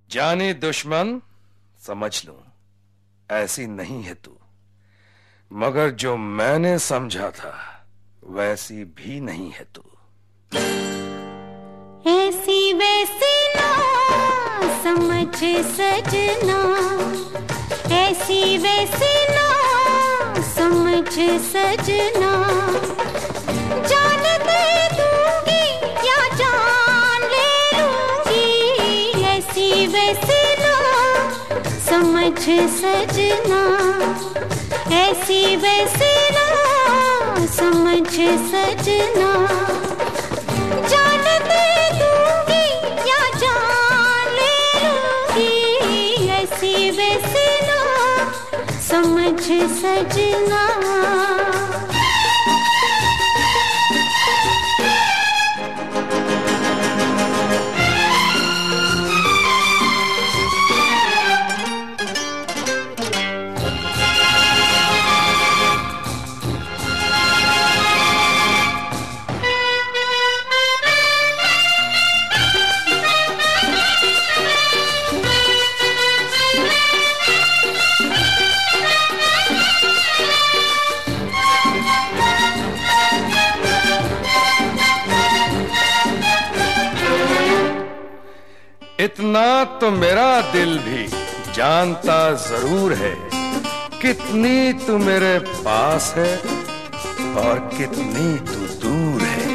जानी दुश्मन समझ लूं, ऐसी नहीं है तू, मगर जो मैंने समझा था वैसी भी नहीं है तू। ऐसी वैसी ना समझ सजना, ऐसी वैसी ना समझ सजना, जान दे दूंगी या जान ले लूंगी, ऐसी वैसी ना समझ सजना, ऐसी वैसी ना समझ सजना, जान दे दूंगी या जान ले लूंगी, ऐसी वैसी ना समझ सजना। इतना तो मेरा दिल भी जानता जरूर है, कितनी तू मेरे पास है और कितनी तू दूर है।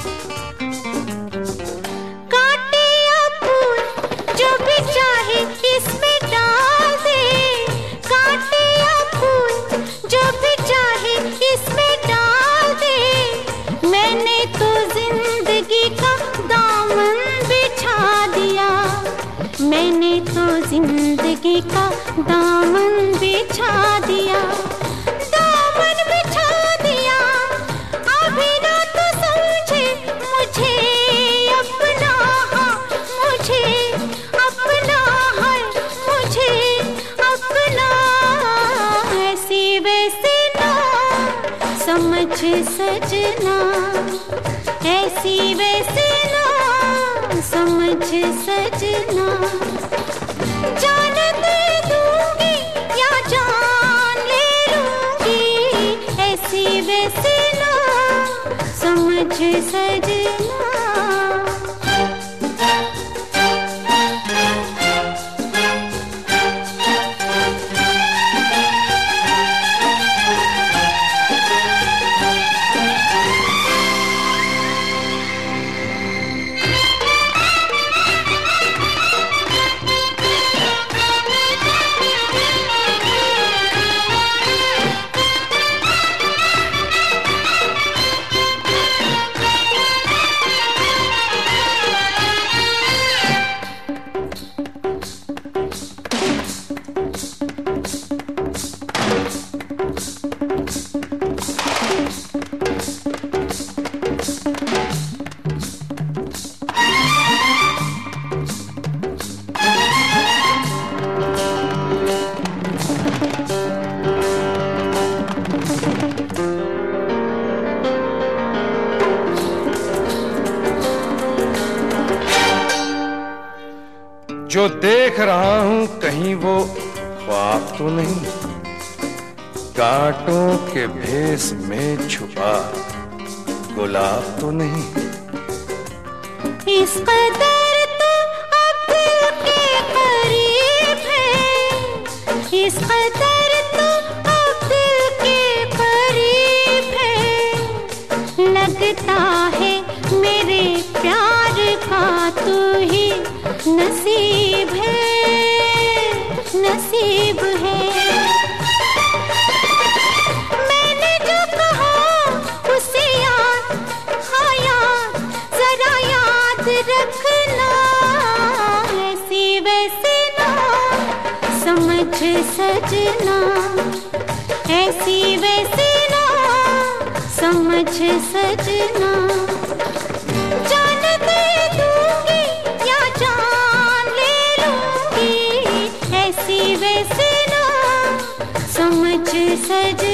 काटे या फूल जो भी चाहे इसमें डाल दे, काटे या फूल जो भी चाहे इसमें डाल दे, मैंने तो जिंदगी का दामन बिछा दिया, मैंने तो जिंदगी का दामन बिछा दिया, दामन बिछा दिया। अभी ना तो समझे मुझे अपना, मुझे अपना है, मुझे अपना, ऐसी वैसी ना समझ सजना, ऐसी वैसी ना समझ सजना, जान दे दूंगी या जान ले लूंगी, ऐसी वैसी ना समझ सजना। जो देख रहा हूं कहीं वो ख्वाब तो नहीं, कांटों के भेस में छुपा गुलाब तो नहीं। इस कदर तो अब दिल के करीब है, इस कदर तो अब दिल के करीब है, लगता है मेरे प्यार का तू ही नसीब है, नसीब है। मैंने जो कहा उसे याद, हाँ याद, जरा याद रखना, ऐसी वैसी ना समझ सजना, ऐसी वैसी ना समझ सजना, जान दे दूंगी या जान ले लूंगी, ऐसी वैसी ना समझ सजना।